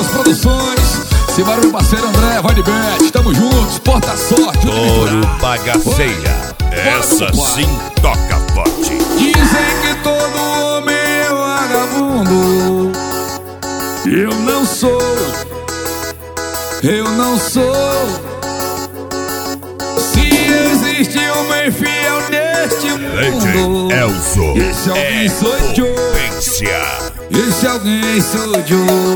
Deus Produções. Simbora, meu parceiro André, vai de bet. Tamo juntos, porta sorte. Touro Bagaceira, essa sim toca forte. Dizem que todo homem é vagabundo. Eu não sou. Eu não sou. Se existe homem fiel neste mundo, Elzo, esse alguém sou eu. potência. Esse alguém sou eu.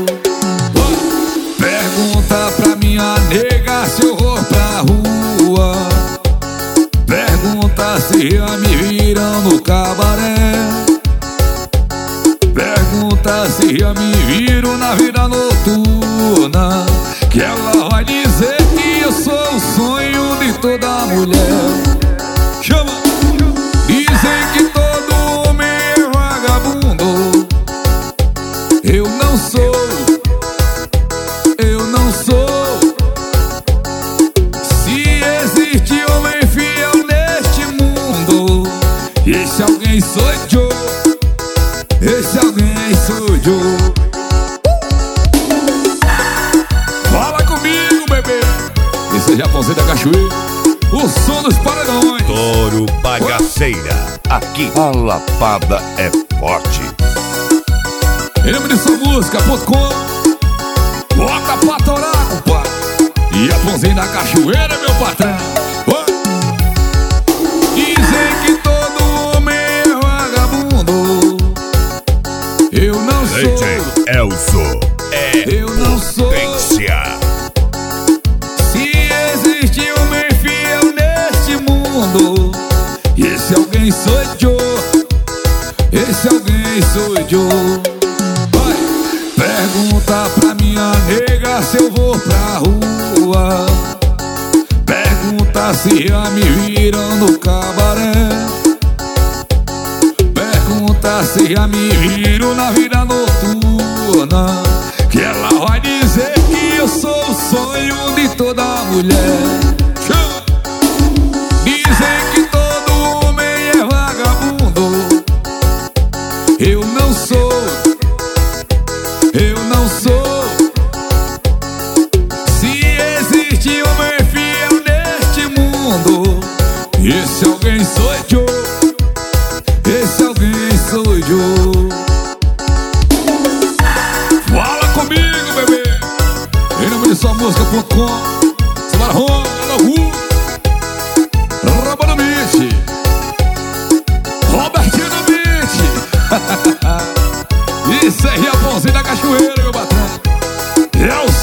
Pergunta pra minha nega se eu vou pra rua. Pergunta se já me viram no cabaré. Pergunta se já me viram na vida noturna, que ela vai dizer que eu sou o sonho de toda mulher. Chama! Dizem que todo homem é vagabundo. Eu não sou. Eu não sou. Se existe homem fiel neste mundo, esse alguém sou eu. Esse alguém sou eu. Fala comigo, bebê. Esse é Japãozinho da Cachoeira, o som dos paredões. Touro Bagaceira, aqui a lapada é forte. MDSaMúsica.com. Bota pra torar, compadre. E Japãozinho da Cachoeira, meu patrão. Dizem que todo homem é vagabundo. Eu não sou. Elzo, Eu não sou. potência. Se existe homem fiel neste mundo, esse alguém sou eu. Esse alguém sou eu. Vai. Pergunta pra minha nega se eu vou pra rua. Pergunta se já me viram no cabaré. Pergunta se já me viram na vida noturna, que ela vai dizer que eu sou o sonho de toda mulher. Dizem que todo homem é vagabundo. Eu não sou. Eu não sou. Se existe homem fiel neste mundo, esse alguém sou eu. Esse alguém sou eu. Fala comigo, bebê. Em nome de SaMúsica.com. Simbora, Ronaldo, Roba no Beat, Robertinho no Beat. Isso é Japãozinho da Cachoeira, meu patrão. É o